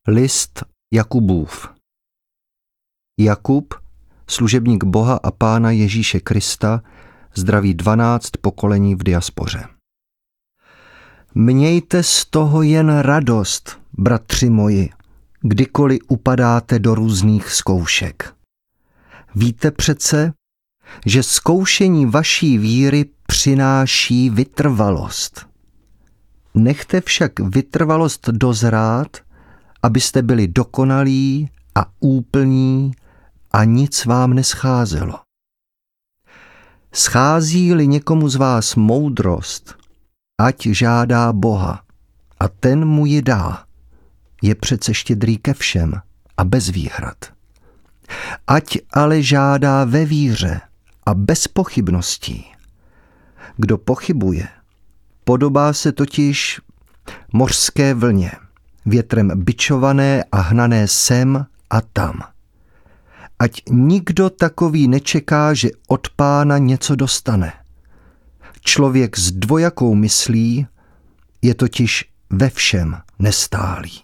List Jakubův. Jakub, služebník Boha a Pána Ježíše Krista, zdraví 12 pokolení v diaspoře. Mějte z toho jen radost, bratři moji, kdykoliv upadáte do různých zkoušek. Víte přece, že zkoušení vaší víry přináší vytrvalost. Nechte však vytrvalost dozrát, abyste byli dokonalí a úplní a nic vám nescházelo. Schází-li někomu z vás moudrost, ať žádá Boha a ten mu ji dá. Je přece štědrý ke všem a bez výhrad. Ať ale žádá ve víře a bez pochybností. Kdo pochybuje, podobá se totiž mořské vlně, větrem bičované a hnané sem a tam. Ať nikdo takový nečeká, že od Pána něco dostane. Člověk s dvojakou myslí je totiž ve všem nestálý.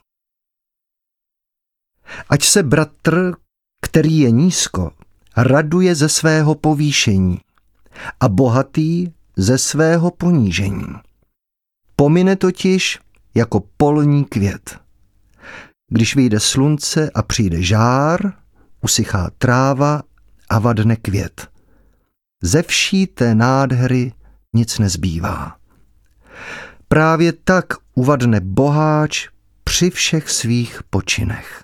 Ať se bratr, který je nízko, raduje ze svého povýšení a bohatý ze svého ponížení. Pomine totiž jako polní květ. Když vyjde slunce a přijde žár, usychá tráva a vadne květ. Ze vší té nádhery nic nezbývá. Právě tak uvadne boháč při všech svých počinech.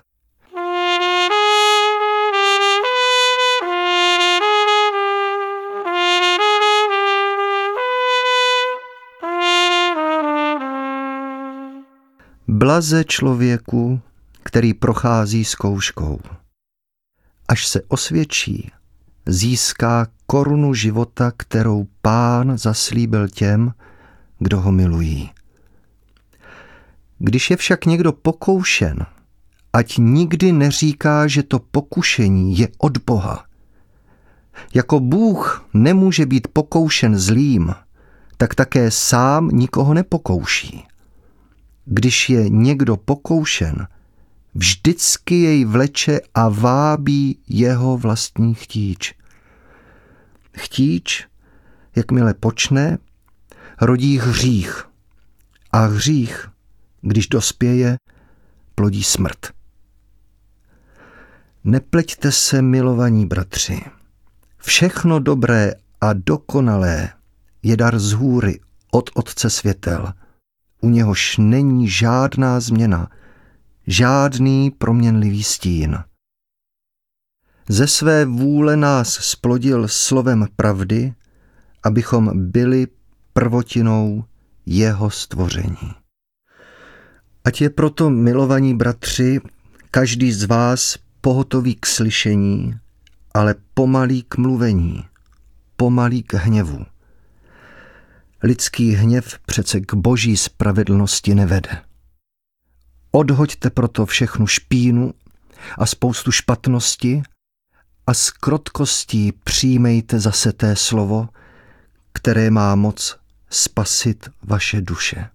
Blaze člověku, který prochází zkouškou. Až se osvědčí, získá korunu života, kterou Pán zaslíbil těm, kdo ho milují. Když je však někdo pokoušen, ať nikdy neříká, že to pokušení je od Boha. Jako Bůh nemůže být pokoušen zlým, tak také sám nikoho nepokouší. Když je někdo pokoušen, vždycky jej vleče a vábí jeho vlastní chtíč. Chtíč, jakmile počne, rodí hřích. A hřích, když dospěje, plodí smrt. Nepleťte se, milovaní bratři. Všechno dobré a dokonalé je dar z hůry od Otce světel. U něhož není žádná změna, žádný proměnlivý stín. Ze své vůle nás splodil slovem pravdy, abychom byli prvotinou jeho stvoření. Ať je proto, milovaní bratři, každý z vás pohotový k slyšení, ale pomalý k mluvení, pomalý k hněvu. Lidský hněv přece k boží spravedlnosti nevede. Odhoďte proto všechnu špínu a spoustu špatnosti a s krotkostí přijmejte zaseté slovo, které má moc spasit vaše duše.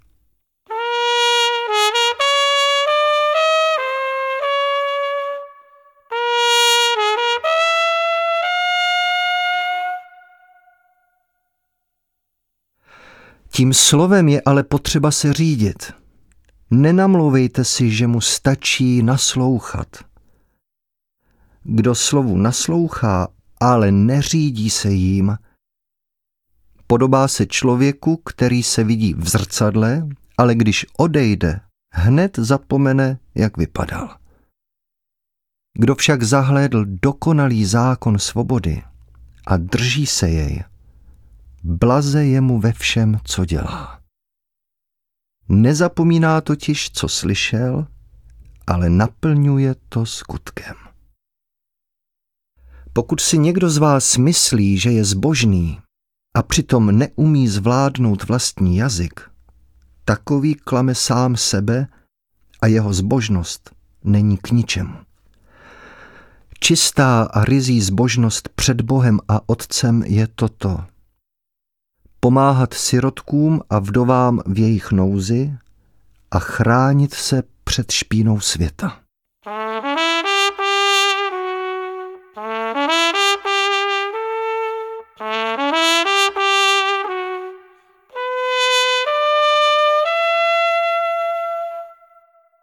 Tím slovem je ale potřeba se řídit. Nenamlouvejte si, že mu stačí naslouchat. Kdo slovu naslouchá, ale neřídí se jím, podobá se člověku, který se vidí v zrcadle, ale když odejde, hned zapomene, jak vypadal. Kdo však zahlédl dokonalý zákon svobody a drží se jej, blaze je mu ve všem, co dělá. Nezapomíná totiž, co slyšel, ale naplňuje to skutkem. Pokud si někdo z vás myslí, že je zbožný a přitom neumí zvládnout vlastní jazyk, takový klame sám sebe a jeho zbožnost není k ničemu. Čistá a ryzí zbožnost před Bohem a Otcem je toto: pomáhat sirotkům a vdovám v jejich nouzi a chránit se před špínou světa.